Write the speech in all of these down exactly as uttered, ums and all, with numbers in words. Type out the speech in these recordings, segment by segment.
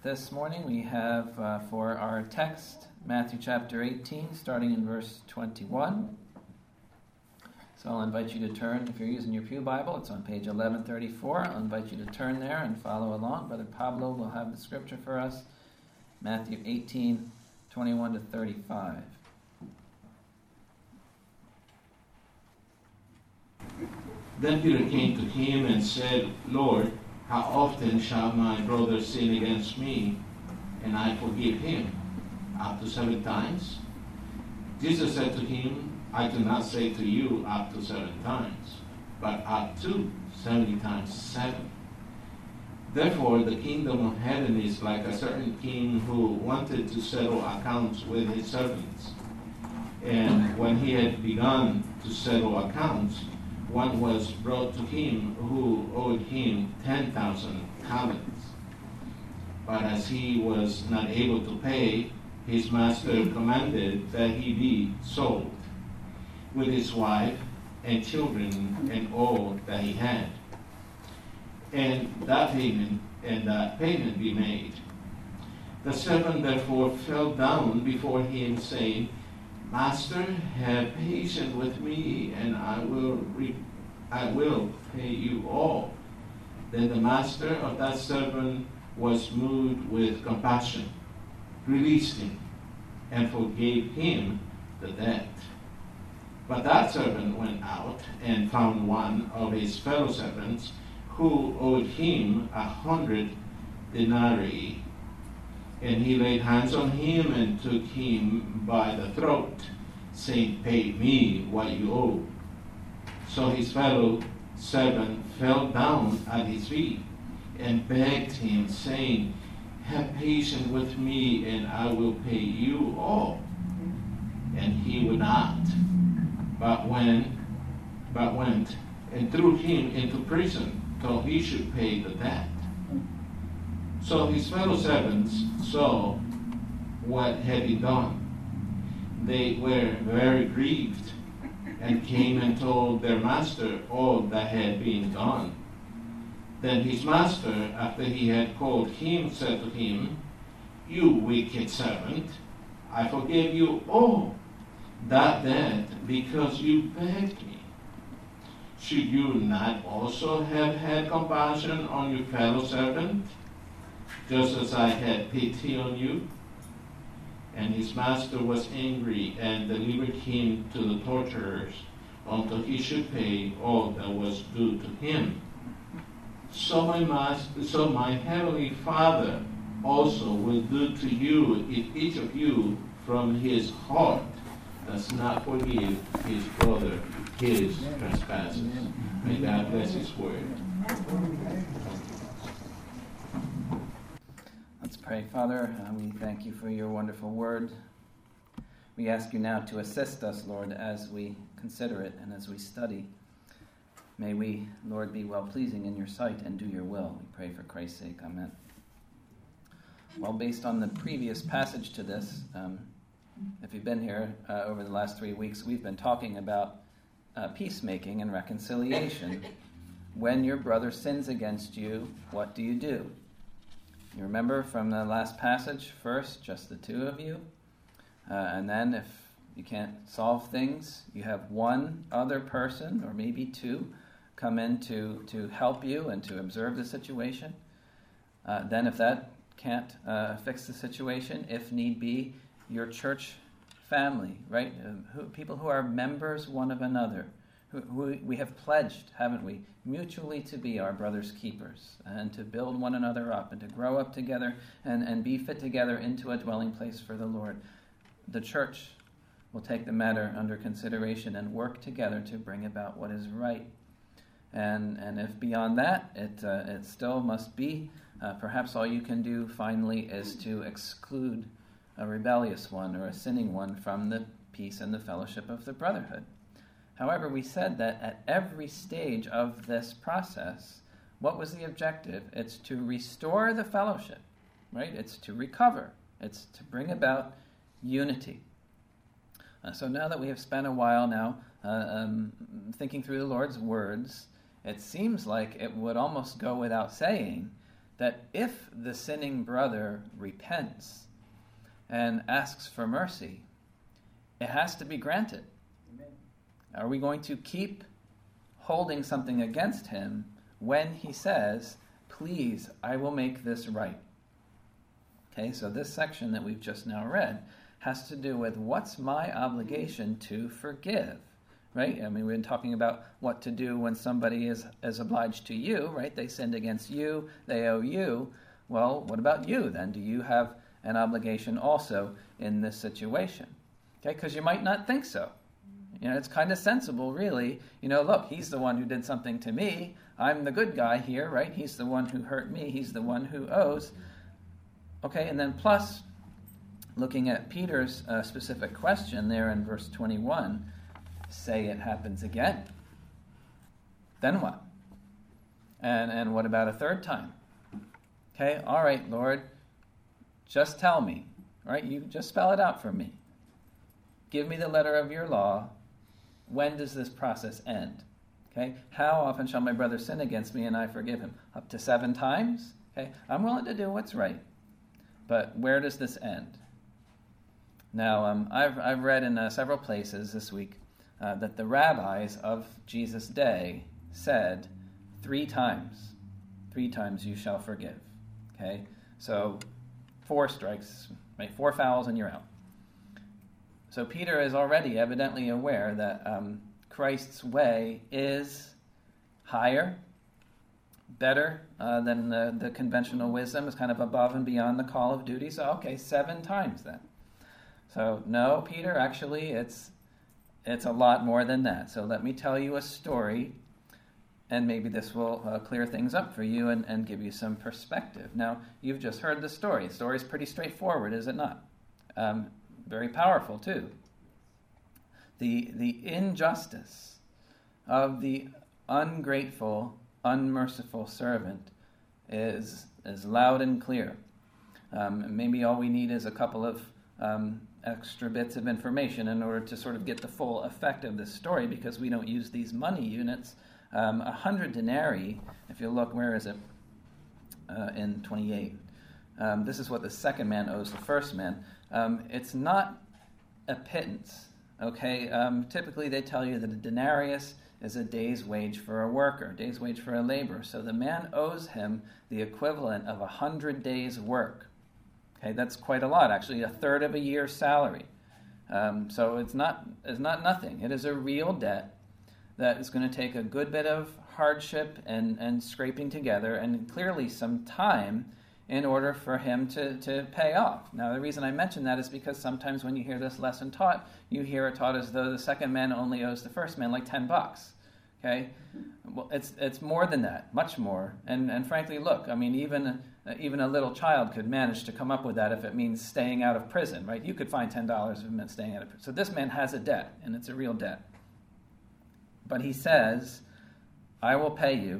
This morning we have uh, for our text Matthew chapter eighteen, starting in verse twenty-one. So I'll invite you to turn, if you're using your Pew Bible, it's on page eleven thirty-four. I'll invite you to turn there and follow along. Brother Pablo will have the scripture for us, Matthew eighteen, twenty-one to thirty-five. Then Peter came to him and said, Lord, how often shall my brother sin against me, and I forgive him? Up to seven times? Jesus said to him, I do not say to you up to seven times, but up to seventy times seven. Therefore the kingdom of heaven is like a certain king who wanted to settle accounts with his servants. And when he had begun to settle accounts, one was brought to him who owed him ten thousand talents. But as he was not able to pay, his master commanded that he be sold, with his wife and children and all that he had, and that payment and that payment be made. The servant therefore fell down before him, saying, Master, have patience with me, and I will re- I will pay you all. Then the master of that servant was moved with compassion, released him, and forgave him the debt. But that servant went out and found one of his fellow servants who owed him a hundred denarii. And he laid hands on him and took him by the throat, saying, Pay me what you owe. So his fellow servant fell down at his feet and begged him, saying, Have patience with me, and I will pay you all. And he would not, but went, but went and threw him into prison till he should pay the debt. So his fellow servants saw what had been done. They were very grieved, and came and told their master all that had been done. Then his master, after he had called him, said to him, You wicked servant, I forgave you all that debt because you begged me. Should you not also have had compassion on your fellow servant, just as I had pity on you? And his master was angry and delivered him to the torturers until he should pay all that was due to him. So my master, so my heavenly Father also will do to you if each of you from his heart does not forgive his brother his trespasses. May God bless his word. Let's pray. Father, uh, we thank you for your wonderful word. We ask you now to assist us, Lord, as we consider it and as we study. May we, Lord, be well-pleasing in your sight and do your will. We pray for Christ's sake. Amen. Well, based on the previous passage to this, um, if you've been here uh, over the last three weeks, we've been talking about uh, peacemaking and reconciliation. When your brother sins against you, what do you do? You remember from the last passage, first, just the two of you. Uh, and then if you can't solve things, you have one other person, or maybe two, come in to, to help you and to observe the situation. Uh, then if that can't uh, fix the situation, if need be, your church family, right? Uh, who, people who are members one of another. Who, who we have pledged, haven't we, mutually to be our brother's keepers and to build one another up and to grow up together and, and be fit together into a dwelling place for the Lord. The church will take the matter under consideration and work together to bring about what is right. And and if beyond that, it uh, it still must be, uh, perhaps all you can do finally is to exclude a rebellious one or a sinning one from the peace and the fellowship of the brotherhood. However, we said that at every stage of this process, what was the objective? It's to restore the fellowship, right? It's to recover. It's to bring about unity. Uh, so now that we have spent a while now uh, um, thinking through the Lord's words, it seems like it would almost go without saying that if the sinning brother repents and asks for mercy, it has to be granted. Amen. Are we going to keep holding something against him when he says, please, I will make this right? Okay, so this section that we've just now read has to do with what's my obligation to forgive, right? I mean, we've been talking about what to do when somebody is, is obliged to you, right? They sinned against you, they owe you. Well, what about you then? Do you have an obligation also in this situation? Okay, because you might not think so. You know, it's kind of sensible, really. You know, look, he's the one who did something to me. I'm the good guy here, right? He's the one who hurt me. He's the one who owes. Okay, and then plus, looking at Peter's uh, specific question there in verse twenty-one, say it happens again. Then what? And and what about a third time? Okay, all right, Lord, just tell me, right? You just spell it out for me. Give me the letter of your law. When does this process end? Okay, how often shall my brother sin against me and I forgive him? Up to seven times? Okay, I'm willing to do what's right. But where does this end? Now, um, I've, I've read in uh, several places this week uh, that the rabbis of Jesus' day said three times, three times you shall forgive. Okay, so four strikes, right? Four fouls and you're out. So Peter is already evidently aware that um, Christ's way is higher, better uh, than the, the conventional wisdom, is kind of above and beyond the call of duty. So, okay, seven times then. So, no, Peter, actually, it's it's a lot more than that. So let me tell you a story, and maybe this will uh, clear things up for you and, and give you some perspective. Now, you've just heard the story. The story is pretty straightforward, is it not? Um, very powerful, too. The, the injustice of the ungrateful, unmerciful servant is, is loud and clear. Um, maybe all we need is a couple of um, extra bits of information in order to sort of get the full effect of this story, because we don't use these money units. Um, a hundred denarii, if you look, where is it? Uh, in twenty-eight. Um, this is what the second man owes the first man. Um, it's not a pittance, okay? Um, typically they tell you that a denarius is a day's wage for a worker, a day's wage for a laborer. So the man owes him the equivalent of a hundred days' work. Okay, that's quite a lot, actually, a third of a year's salary. Um, so it's not it's not nothing. It is a real debt that is going to take a good bit of hardship and, and scraping together, and clearly some time in order for him to, to pay off. Now, the reason I mention that is because sometimes when you hear this lesson taught, you hear it taught as though the second man only owes the first man like ten bucks. Okay? Well, it's it's more than that, much more. And and frankly, look, I mean, even even a little child could manage to come up with that if it means staying out of prison, right? You could find ten dollars if it meant staying out of prison. So this man has a debt, and it's a real debt. But he says, I will pay you.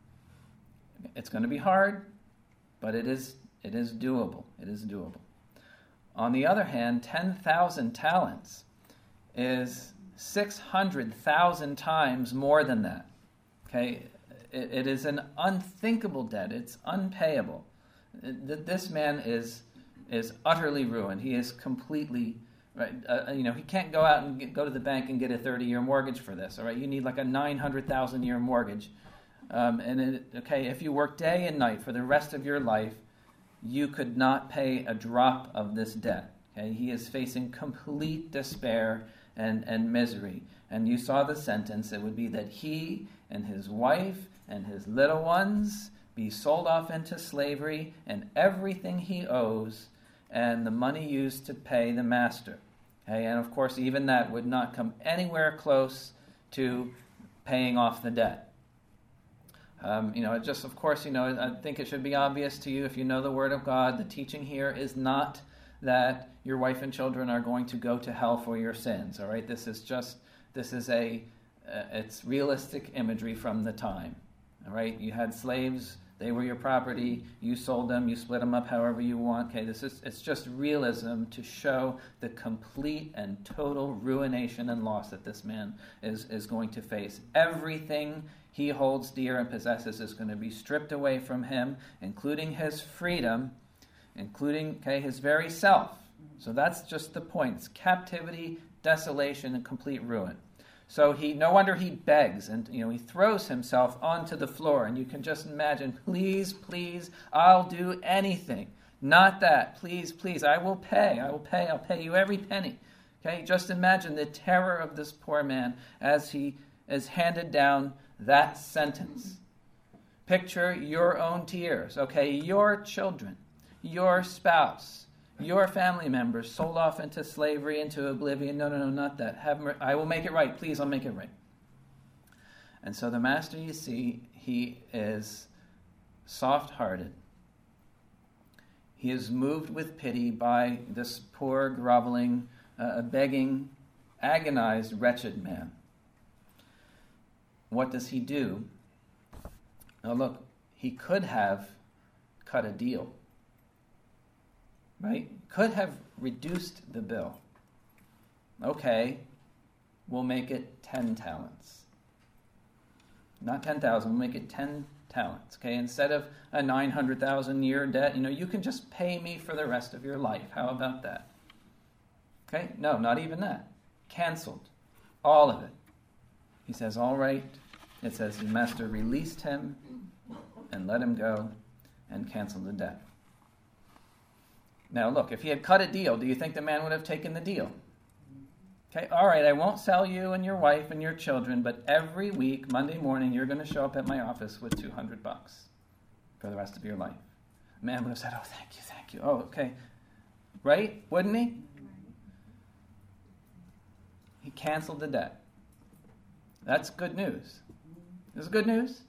It's going to be hard, but it is it is doable. It is doable. On the other hand, ten thousand talents is six hundred thousand times more than that. Okay? It, it is an unthinkable debt. It's unpayable. It, this man is is utterly ruined. He is completely, right? Uh, you know, he can't go out and get, go to the bank and get a thirty-year mortgage for this. All right, you need like a nine hundred thousand year mortgage. Um, and it, okay, if you work day and night for the rest of your life, you could not pay a drop of this debt. Okay, he is facing complete despair and, and misery. And you saw the sentence. It would be that he and his wife and his little ones be sold off into slavery, and everything he owes, and the money used to pay the master. Okay, and of course, even that would not come anywhere close to paying off the debt. Um, you know, it just, of course, you know, I think it should be obvious to you if you know the Word of God. The teaching here is not that your wife and children are going to go to hell for your sins. All right, this is just this is a uh, it's realistic imagery from the time. All right, you had slaves They were your property. You sold them. You split them up however you want. Okay, this is it's just realism to show the complete and total ruination and loss that this man is, is going to face. Everything he holds dear and possesses is going to be stripped away from him, including his freedom, including okay, his very self. So that's just the point. It's captivity, desolation, and complete ruin. So he, no wonder he begs, and you know he throws himself onto the floor, and you can just imagine, please, please, I'll do anything. Not that, please, please, I will pay, I will pay, I'll pay you every penny. Okay, just imagine the terror of this poor man as he is handed down that sentence. Picture your own tears, okay, your children, your spouse, your family members sold off into slavery, into oblivion. No, no, no, not that. Have mer- I will make it right. Please, I'll make it right. And so the master, you see, he is soft-hearted. He is moved with pity by this poor, groveling, uh, begging, agonized, wretched man. What does he do? Now look, he could have cut a deal. Right? Could have reduced the bill. Okay, we'll make it ten talents. Not ten thousand, we'll make it ten talents. Okay, instead of a nine hundred thousand year debt, you know, you can just pay me for the rest of your life. How about that? Okay, no, not even that. Canceled. All of it. He says, all right. It says the master released him and let him go and canceled the debt. Now look, if he had cut a deal, do you think the man would have taken the deal? Okay, all right, I won't sell you and your wife and your children, but every week, Monday morning, you're going to show up at my office with two hundred bucks for the rest of your life. The man would have said, oh, thank you, thank you. Oh, okay. Right? Wouldn't he? He canceled the debt. That's good news. This is good news?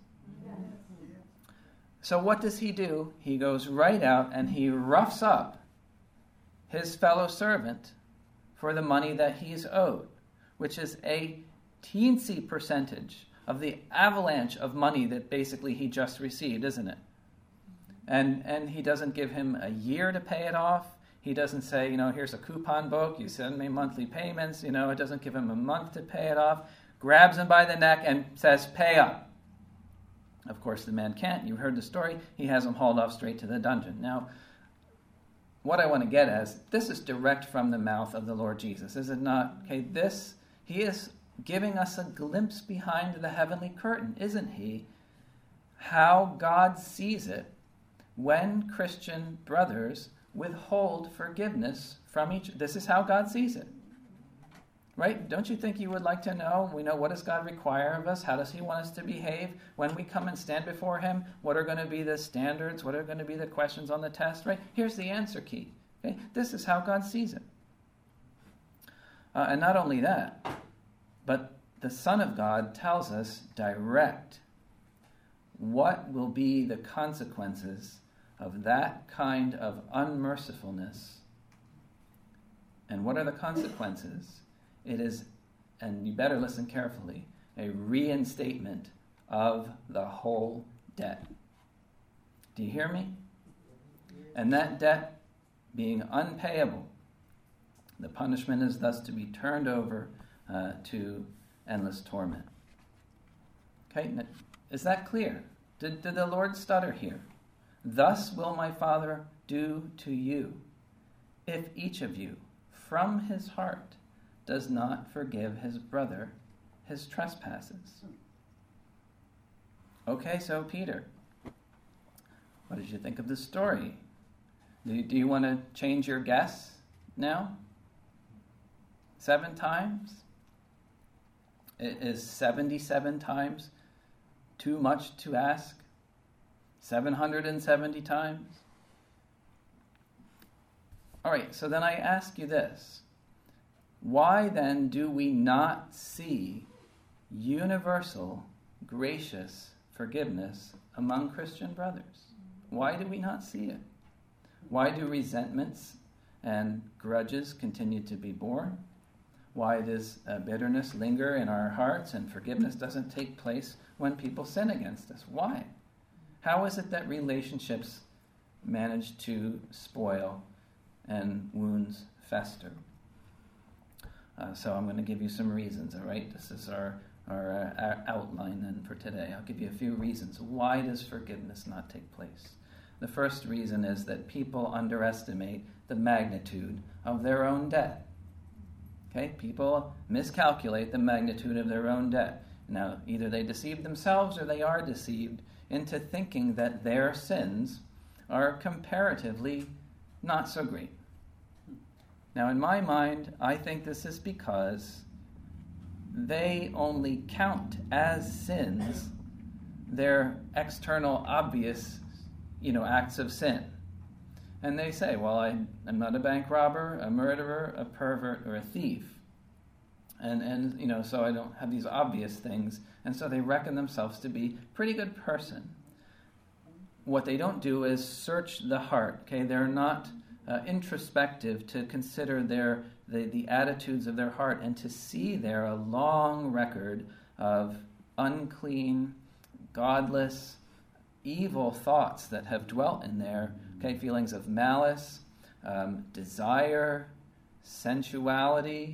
So what does he do? He goes right out and he roughs up his fellow servant for the money that he's owed, which is a teensy percentage of the avalanche of money that basically he just received, isn't it? And and he doesn't give him a year to pay it off. He doesn't say, you know, here's a coupon book, you send me monthly payments, you know, it doesn't give him a month to pay it off. Grabs him by the neck and says, pay up. Of course, the man can't. You heard the story. He has him hauled off straight to the dungeon. Now, what I want to get at is, this is direct from the mouth of the Lord Jesus, is it not? Okay, this, he is giving us a glimpse behind the heavenly curtain, isn't he? How God sees it when Christian brothers withhold forgiveness from each. This is how God sees it. Right? Don't you think you would like to know? We know, what does God require of us? How does he want us to behave when we come and stand before him? What are going to be the standards? What are going to be the questions on the test? Right? Here's the answer key. Okay? This is how God sees it. Uh, and not only that, but the Son of God tells us direct what will be the consequences of that kind of unmercifulness. And what are the consequences? It is, and you better listen carefully, a reinstatement of the whole debt. Do you hear me? And that debt being unpayable, the punishment is thus to be turned over uh, to endless torment. Okay, is that clear? Did, did the Lord stutter here? Thus will my Father do to you, if each of you, from his heart, does not forgive his brother his trespasses. Okay, so Peter, what did you think of this story? Do you, do you want to change your guess now? Seven times? Is seventy-seven times too much to ask? seven hundred seventy times? All right, so then I ask you this. Why then do we not see universal, gracious forgiveness among Christian brothers? Why do we not see it? Why do resentments and grudges continue to be born? Why does uh, bitterness linger in our hearts and forgiveness doesn't take place when people sin against us? Why? How is it that relationships manage to spoil and wounds fester? Uh, so I'm going to give you some reasons, all right? This is our, our, uh, our outline then for today. I'll give you a few reasons. Why does forgiveness not take place? The first reason is that people underestimate the magnitude of their own debt. Okay, people miscalculate the magnitude of their own debt. Now, either they deceive themselves or they are deceived into thinking that their sins are comparatively not so great. Now, in my mind, I think this is because they only count as sins their external, obvious, you know, acts of sin. And they say, well, I, I'm not a bank robber, a murderer, a pervert, or a thief. And, and, you know, so I don't have these obvious things. And so they reckon themselves to be a pretty good person. What they don't do is search the heart, okay? They're not uh, introspective to consider their the, the attitudes of their heart and to see there a long record of unclean, godless, evil thoughts that have dwelt in there, okay? Feelings of malice, um, desire, sensuality,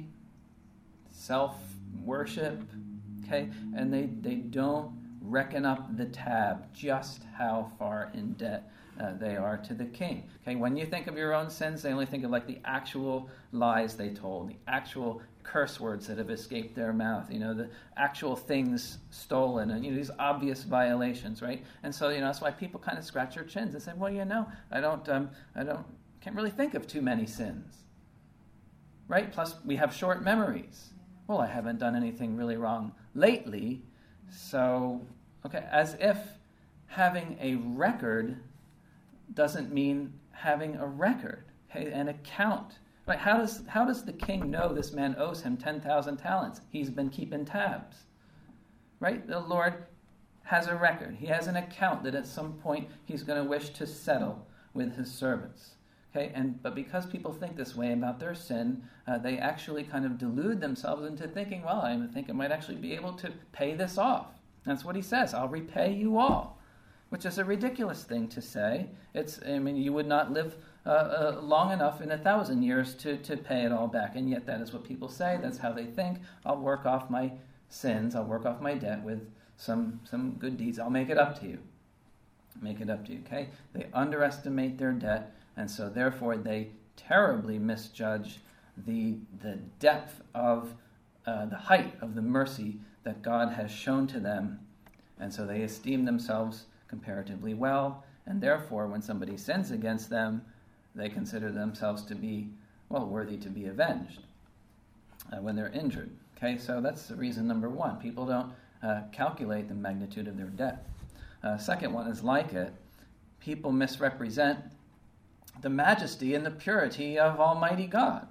self-worship, okay? And they, they don't reckon up the tab just how far in debt uh, they are to the king. Okay, when you think of your own sins, they only think of like the actual lies they told, the actual curse words that have escaped their mouth, you know, the actual things stolen, and you know these obvious violations, right? And so you know that's why people kind of scratch their chins and say, well, you know, I don't, um, I don't, can't really think of too many sins, right? Plus, we have short memories. Well, I haven't done anything really wrong lately, so okay, as if having a record doesn't mean having a record, okay, an account. Like how does how does the king know this man owes him ten thousand talents? He's been keeping tabs, right? The Lord has a record. He has an account that at some point he's going to wish to settle with his servants. Okay, and but because people think this way about their sin, uh, they actually kind of delude themselves into thinking, well, I think I might actually be able to pay this off. That's what he says. I'll repay you all, which is a ridiculous thing to say. It's, I mean, you would not live uh, uh, long enough in a thousand years to, to pay it all back, and yet that is what people say. That's how they think. I'll work off my sins. I'll work off my debt with some some good deeds. I'll make it up to you. Make it up to you, okay? They underestimate their debt, and so therefore they terribly misjudge the the depth of uh, the height of the mercy that God has shown to them, and so they esteem themselves comparatively well, and therefore when somebody sins against them, they consider themselves to be, well, worthy to be avenged uh, when they're injured. Okay, so that's the reason number one. People don't uh, calculate the magnitude of their debt. Uh, second one is like it. People misrepresent the majesty and the purity of Almighty God.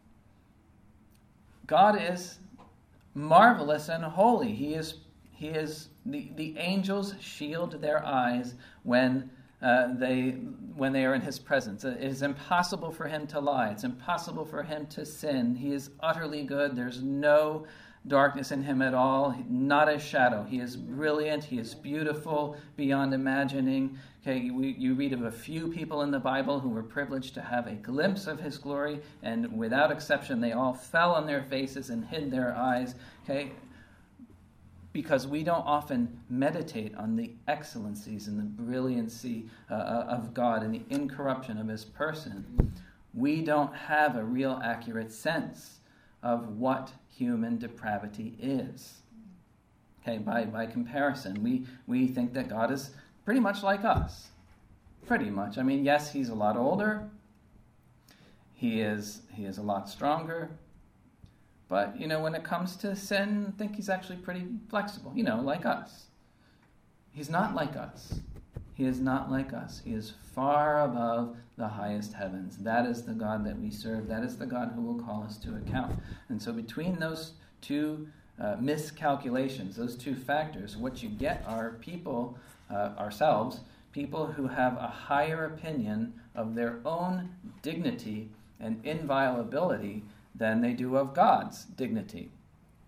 God is marvelous and holy. He is He is the, the angels shield their eyes when uh, they when they are in his presence. It is impossible for him to lie. It's impossible for him to sin. He is utterly good. There's no darkness in him at all, not a shadow. He is brilliant. He is beautiful beyond imagining. Okay, we, you read of a few people in the Bible who were privileged to have a glimpse of his glory, and without exception, they all fell on their faces and hid their eyes. Okay, because we don't often meditate on the excellencies and the brilliancy uh, of God and the incorruption of his person. We don't have a real accurate sense of what human depravity is. Okay, by, by comparison, we, we think that God is pretty much like us. Pretty much. I mean, yes, he's a lot older. He is he is a lot stronger. But, you know, when it comes to sin, I think he's actually pretty flexible, you know, like us. He's not like us. He is not like us. He is far above the highest heavens. That is the God that we serve. That is the God who will call us to account. And so between those two uh, miscalculations, those two factors, what you get are people, uh, ourselves, people who have a higher opinion of their own dignity and inviolability than they do of God's dignity.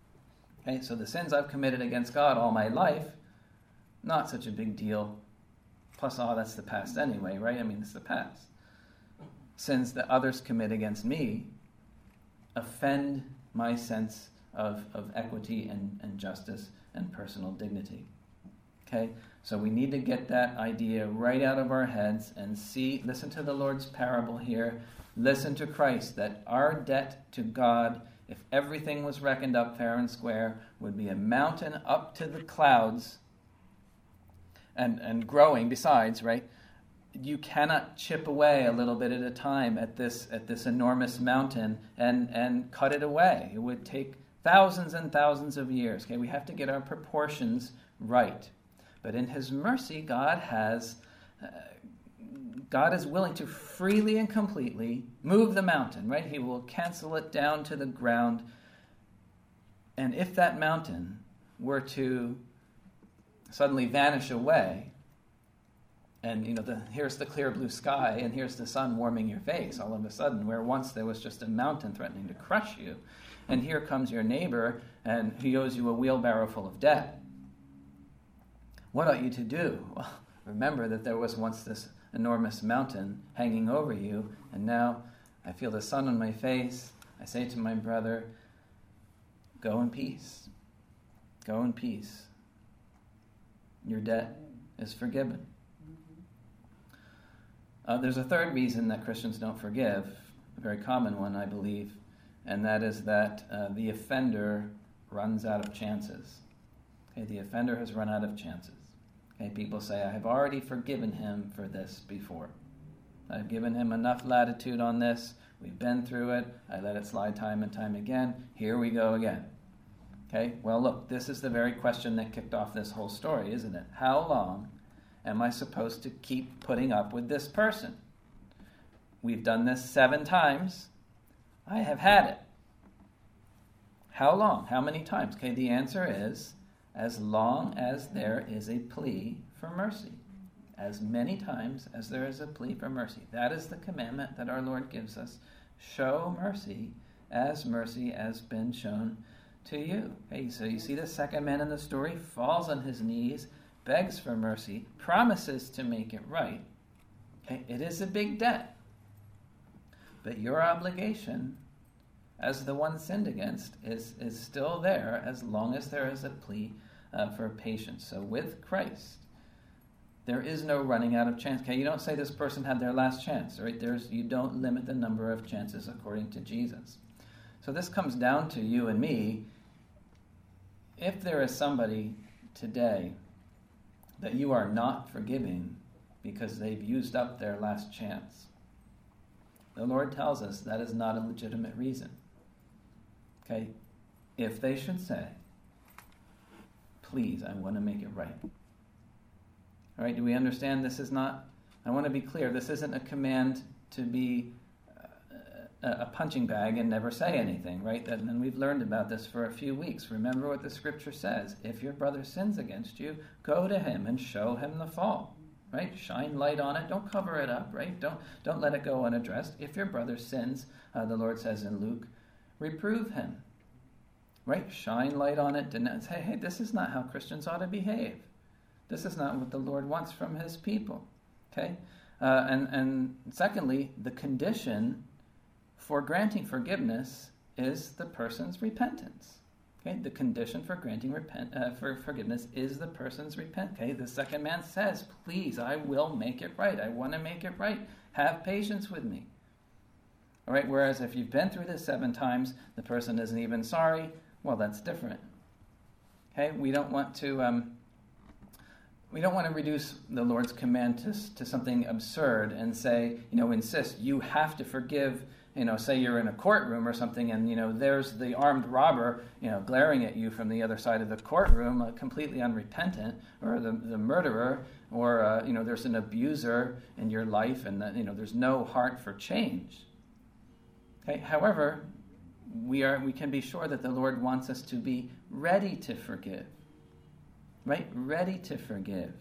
Okay, so the sins I've committed against God all my life, not such a big deal. Plus, oh, that's the past anyway, right? I mean, it's the past. Sins that others commit against me offend my sense of, of equity and, and justice and personal dignity. Okay? So we need to get that idea right out of our heads and see, listen to the Lord's parable here. Listen to Christ, that our debt to God, if everything was reckoned up fair and square, would be a mountain up to the clouds and, and growing besides, right? You cannot chip away a little bit at a time at this at this enormous mountain and, and cut it away. It would take thousands and thousands of years. Okay, we have to get our proportions right. But in His mercy, God has uh, God is willing to freely and completely move the mountain, right? He will cancel it down to the ground. And if that mountain were to suddenly vanish away, and you know, the, here's the clear blue sky, and here's the sun warming your face all of a sudden, where once there was just a mountain threatening to crush you, and here comes your neighbor, and he owes you a wheelbarrow full of debt. What ought you to do? Well, remember that there was once this enormous mountain hanging over you, and now I feel the sun on my face. I say to my brother, go in peace. Go in peace. Your debt is forgiven. Uh, there's a third reason that Christians don't forgive, a very common one, I believe, and that is that uh, the offender runs out of chances. Okay, the offender has run out of chances. Okay, people say, I have already forgiven him for this before. I've given him enough latitude on this. We've been through it. I let it slide time and time again. Here we go again. Okay, well, look, this is the very question that kicked off this whole story, isn't it? How long am I supposed to keep putting up with this person? We've done this seven times. I have had it. How long? How many times? Okay, the answer is, as long as there is a plea for mercy. As many times as there is a plea for mercy. That is the commandment that our Lord gives us. Show mercy as mercy has been shown to you. Okay, so you see the second man in the story falls on his knees, begs for mercy, promises to make it right. Okay, it is a big debt. But your obligation as the one sinned against is, is still there as long as there is a plea uh, for patience. So with Christ, there is no running out of chance. Okay, you don't say this person had their last chance, right? There's you don't limit the number of chances according to Jesus. So this comes down to you and me. If there is somebody today that you are not forgiving because they've used up their last chance, the Lord tells us that is not a legitimate reason. Okay? If they should say, please, I want to make it right. All right, do we understand this is not, I want to be clear, this isn't a command to be a, a punching bag and never say anything, right? And we've learned about this for a few weeks. Remember what the scripture says. If your brother sins against you, go to him and show him the fault. Right? Shine light on it. Don't cover it up, right? Don't don't let it go unaddressed. If your brother sins, uh, the Lord says in Luke, reprove him. Right? Shine light on it. Denounce. Hey, hey, this is not how Christians ought to behave. This is not what the Lord wants from His people. Okay? Uh, and, and secondly, the condition for granting forgiveness is the person's repentance. Okay, the condition for granting repent, uh, for forgiveness is the person's repent. Okay, the second man says, please, I will make it right. I want to make it right. Have patience with me. All right, whereas if you've been through this seven times, the person isn't even sorry, well, that's different. Okay, we don't want to um, we don't want to reduce the Lord's command to, to something absurd and say, you know, insist, you have to forgive. You know, say you're in a courtroom or something, and you know there's the armed robber, you know, glaring at you from the other side of the courtroom, uh, completely unrepentant, or the the murderer, or uh, you know there's an abuser in your life, and that, you know there's no heart for change. Okay. However, we are we can be sure that the Lord wants us to be ready to forgive, right? Ready to forgive.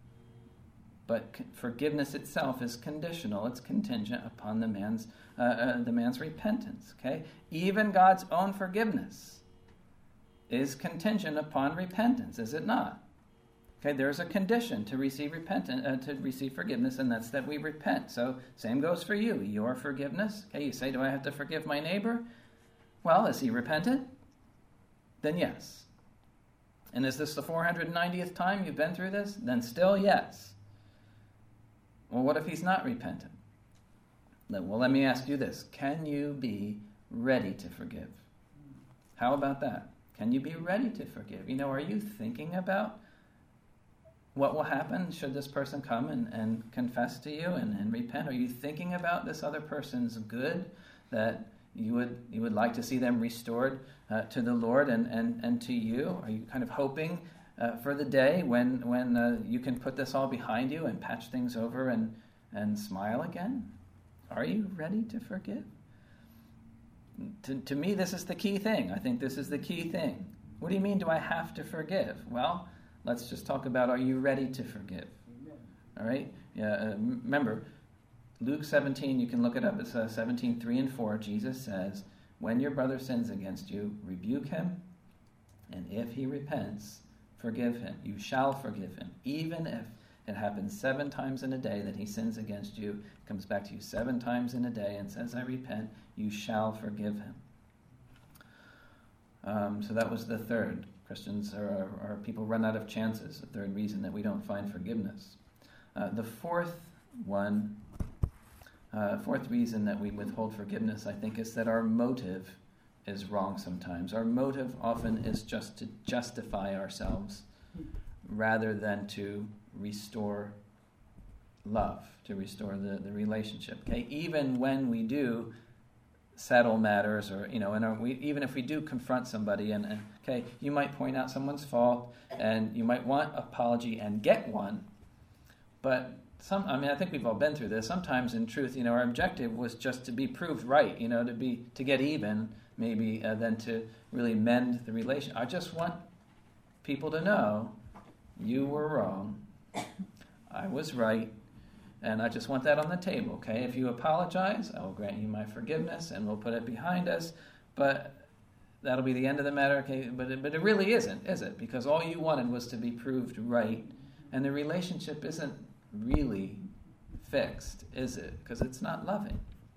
But forgiveness itself is conditional; it's contingent upon the man's uh, uh, the man's repentance. Okay, even God's own forgiveness is contingent upon repentance, is it not? Okay, there's a condition to receive repentance, uh, to receive forgiveness, and that's that we repent. So same goes for you. Your forgiveness. Okay, you say, do I have to forgive my neighbor? Well, is he repentant? Then yes. And is this the four hundred ninetieth time you've been through this? Then still yes. Well, what if he's not repentant? Well, let me ask you this. Can you be ready to forgive? How about that? Can you be ready to forgive? You know, are you thinking about what will happen should this person come and, and confess to you and, and repent? Are you thinking about this other person's good, that you would you would like to see them restored uh, to the Lord and, and, and to you? Are you kind of hoping uh, for the day when when uh, you can put this all behind you and patch things over and, and smile again? Are you ready to forgive? To, to me, this is the key thing. I think this is the key thing. What do you mean, do I have to forgive? Well, let's just talk about, are you ready to forgive? Amen. All right? Yeah, uh, remember, Luke seventeen, you can look it up. It's uh, seventeen, three and four. Jesus says, when your brother sins against you, rebuke him, and if he repents, forgive him. You shall forgive him. Even if it happens seven times in a day that he sins against you, comes back to you seven times in a day and says, I repent, you shall forgive him. Um, so that was the third. Christians are, are people run out of chances. The third reason that we don't find forgiveness. Uh, the fourth one, uh, fourth reason that we withhold forgiveness, I think, is that our motive is wrong sometimes. Our motive often is just to justify ourselves rather than to restore love, to restore the, the relationship. Okay, even when we do settle matters, or you know, and our, we, even if we do confront somebody, and, and okay, you might point out someone's fault, and you might want apology and get one, but some, I mean, I think we've all been through this. Sometimes, in truth, you know, our objective was just to be proved right, you know, to be to get even, maybe, uh, than to really mend the relation. I just want people to know you were wrong. I was right, and I just want that on the table, okay? If you apologize, I will grant you my forgiveness, and we'll put it behind us, but that'll be the end of the matter, okay? But it, but it really isn't, is it? Because all you wanted was to be proved right, and the relationship isn't really fixed, is it? Because it's not loving.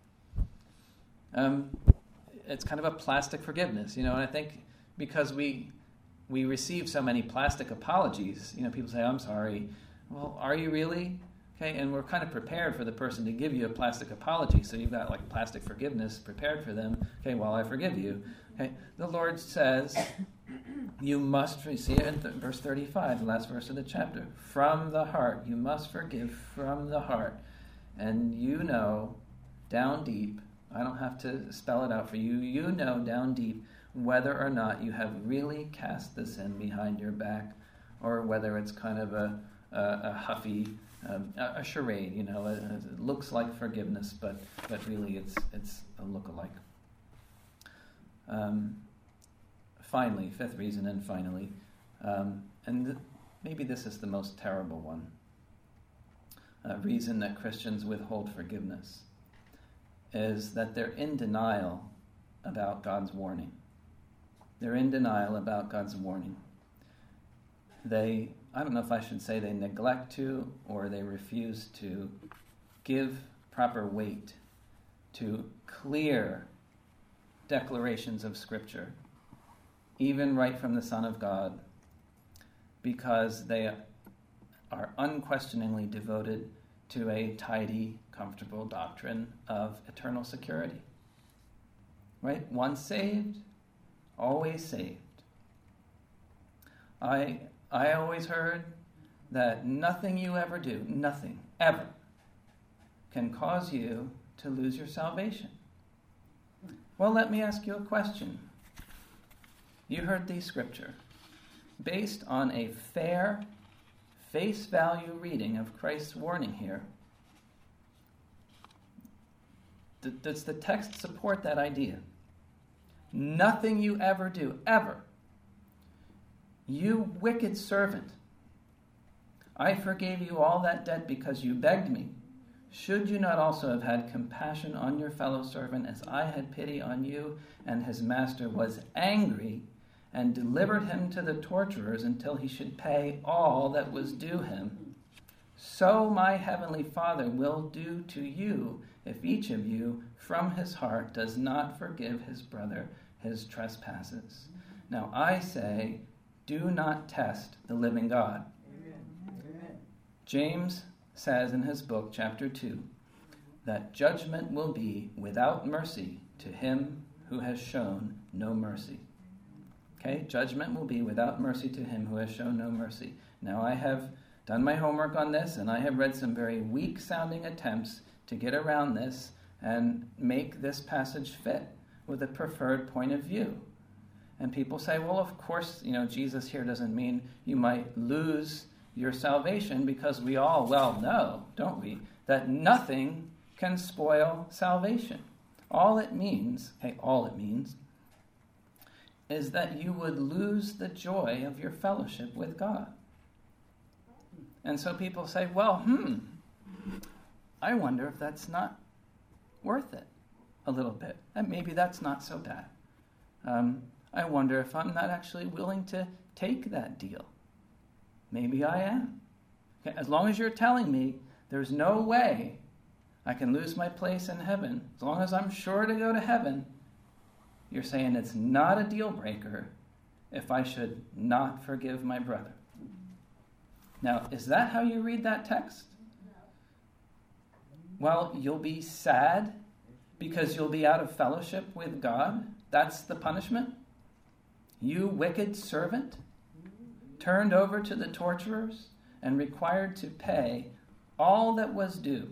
Um, it's kind of a plastic forgiveness, you know, and I think because we we receive so many plastic apologies, you know, people say, I'm sorry. Well, are you really? Okay, and we're kind of prepared for the person to give you a plastic apology, so you've got like plastic forgiveness prepared for them. Okay, well, I forgive you. Okay, the Lord says you must, you see it in th- verse thirty-five, the last verse of the chapter, from the heart. You must forgive from the heart. And you know, down deep, I don't have to spell it out for you, you know down deep whether or not you have really cast the sin behind your back, or whether it's kind of a a, a huffy, um, a, a charade, you know, it, it looks like forgiveness, but, but really it's it's a look-alike. Um, finally, fifth reason, and finally, um, and th- maybe this is the most terrible one, uh, reason that Christians withhold forgiveness, is that they're in denial about God's warning. They're in denial about God's warning. They, I don't know if I should say they neglect to, or they refuse to give proper weight to clear declarations of Scripture, even right from the Son of God, because they are unquestioningly devoted to a tidy, comfortable doctrine of eternal security. Right? Once saved, always saved. I I always heard that nothing you ever do, nothing, ever, can cause you to lose your salvation. Well, let me ask you a question. You heard the Scripture. Based on a fair, face value reading of Christ's warning here, d- does the text support that idea? Nothing you ever do, ever. You wicked servant, I forgave you all that debt because you begged me. Should you not also have had compassion on your fellow servant as I had pity on you? And his master was angry and delivered him to the torturers until he should pay all that was due him, so my heavenly Father will do to you if each of you from his heart does not forgive his brother his trespasses. Now I say, do not test the living God. Amen. James says in his book, chapter two, that judgment will be without mercy to him who has shown no mercy. Okay, judgment will be without mercy to him who has shown no mercy. Now I have done my homework on this, and I have read some very weak-sounding attempts to get around this and make this passage fit with a preferred point of view. And people say, well, of course, you know, Jesus here doesn't mean you might lose your salvation, because we all well know, don't we, that nothing can spoil salvation. All it means, okay, all it means, is that you would lose the joy of your fellowship with God. And so people say, well, hmm, I wonder if that's not worth it a little bit. And maybe that's not so bad. Um, I wonder if I'm not actually willing to take that deal. Maybe I am. Okay, as long as you're telling me there's no way I can lose my place in heaven, as long as I'm sure to go to heaven, you're saying it's not a deal breaker if I should not forgive my brother. Now, is that how you read that text? Well, you'll be sad because you'll be out of fellowship with God. That's the punishment? You wicked servant, turned over to the torturers and required to pay all that was due.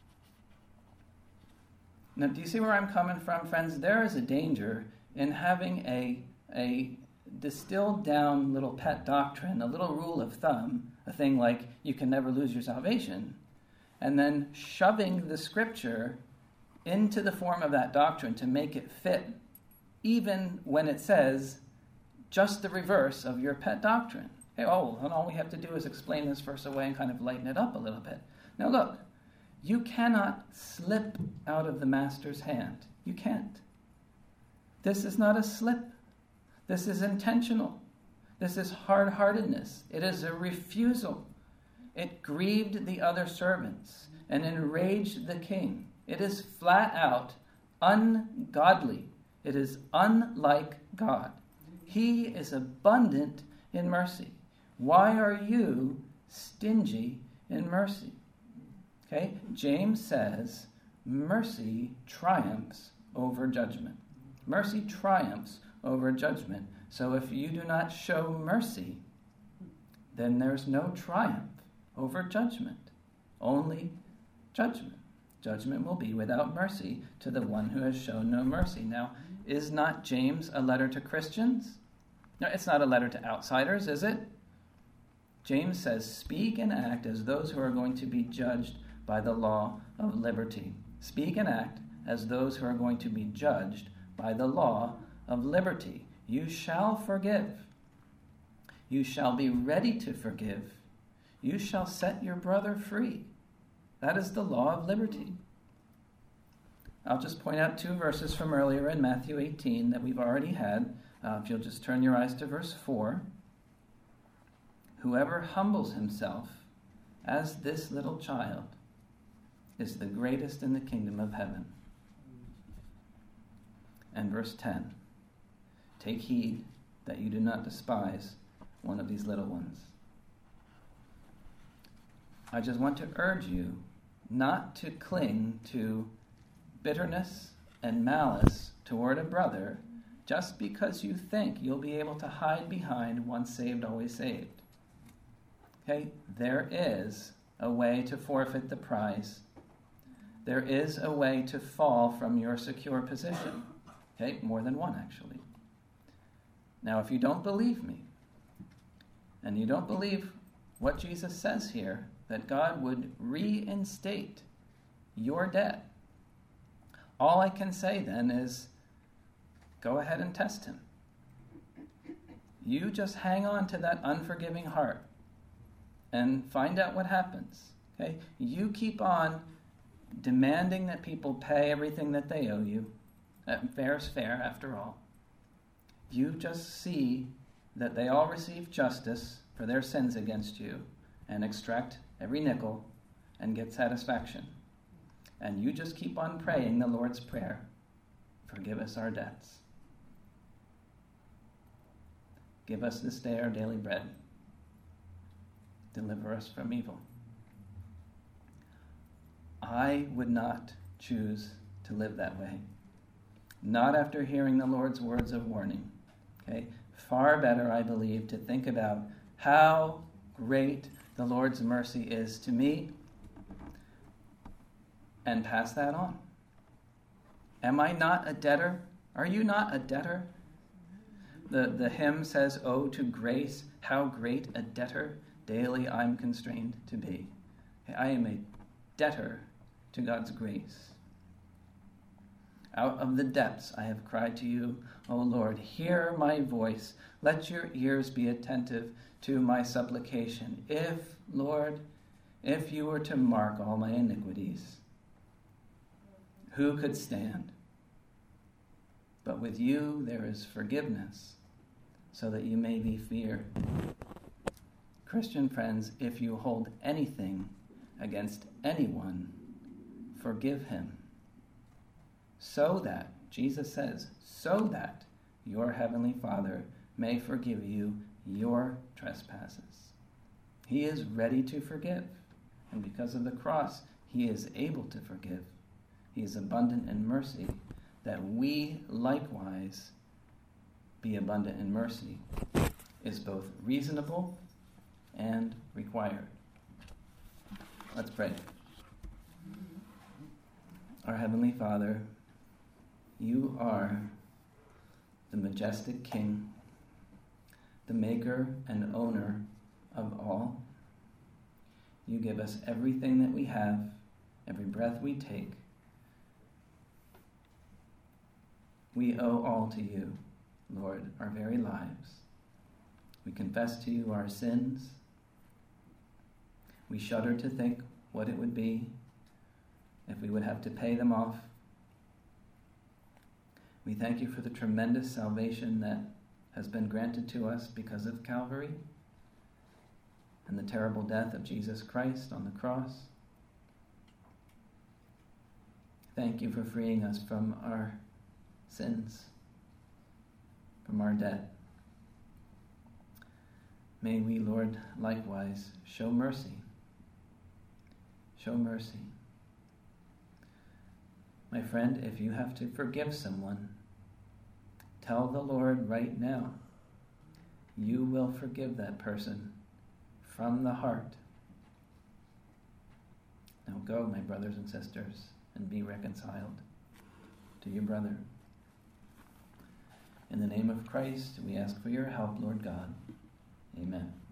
Now, do you see where I'm coming from, friends? There is a danger in having a, a distilled down little pet doctrine, a little rule of thumb, a thing like you can never lose your salvation, and then shoving the scripture into the form of that doctrine to make it fit, even when it says just the reverse of your pet doctrine. Hey, oh, and all we have to do is explain this verse away and kind of lighten it up a little bit. Now look, you cannot slip out of the master's hand. You can't. This is not a slip. This is intentional. This is hard-heartedness. It is a refusal. It grieved the other servants and enraged the king. It is flat out ungodly. It is unlike God. He is abundant in mercy. Why are you stingy in mercy? Okay, James says mercy triumphs over judgment. Mercy triumphs over judgment. So if you do not show mercy, then there's no triumph over judgment. Only judgment. Judgment will be without mercy to the one who has shown no mercy. Now, is not James a letter to Christians? No, it's not a letter to outsiders, is it? James says, speak and act as those who are going to be judged by the law of liberty. Speak and act as those who are going to be judged by the law of liberty. You shall forgive. You shall be ready to forgive. You shall set your brother free. That is the law of liberty. I'll just point out two verses from earlier in Matthew eighteen that we've already had. Uh, if you'll just turn your eyes to verse four. Whoever humbles himself as this little child is the greatest in the kingdom of heaven. And verse ten. Take heed that you do not despise one of these little ones. I just want to urge you not to cling to bitterness and malice toward a brother just because you think you'll be able to hide behind once saved, always saved. Okay, there is a way to forfeit the prize. There is a way to fall from your secure position. Okay, more than one actually. Now, if you don't believe me, and you don't believe what Jesus says here, that God would reinstate your debt, all I can say then is, go ahead and test him. You just hang on to that unforgiving heart and find out what happens. Okay? You keep on demanding that people pay everything that they owe you. Fair is fair, after all. you just see that they all receive justice for their sins against you and extract every nickel and get satisfaction. And you just keep on praying the Lord's Prayer. Forgive us our debts. Give us this day our daily bread. Deliver us from evil. I would not choose to live that way. Not after hearing the Lord's words of warning. Okay? Far better, I believe, to think about how great the Lord's mercy is to me and pass that on. Am I not a debtor? Are you not a debtor? The, the hymn says, "Oh, to grace, how great a debtor daily I'm constrained to be." I am a debtor to God's grace. Out of the depths I have cried to you, O Lord, hear my voice. Let your ears be attentive to my supplication. If, Lord, if you were to mark all my iniquities, who could stand? But with you there is forgiveness, so that you may be feared. Christian friends, if you hold anything against anyone, forgive him. So that, Jesus says, so that your heavenly Father may forgive you your trespasses. He is ready to forgive, and because of the cross, he is able to forgive. He is abundant in mercy, that we likewise be abundant in mercy is both reasonable and required. Let's pray. Our Heavenly Father, you are the majestic King, the maker and owner of all. You give us everything that we have, every breath we take. We owe all to you, Lord, our very lives. We confess to you our sins. We shudder to think what it would be if we would have to pay them off. We thank you for the tremendous salvation that has been granted to us because of Calvary and the terrible death of Jesus Christ on the cross. Thank you for freeing us from our sins, from our debt. May we, Lord, likewise show mercy. Show mercy. My friend, if you have to forgive someone, tell the Lord right now, you will forgive that person from the heart. Now go, my brothers and sisters, and be reconciled to your brother. In the name of Christ, we ask for your help, Lord God. Amen.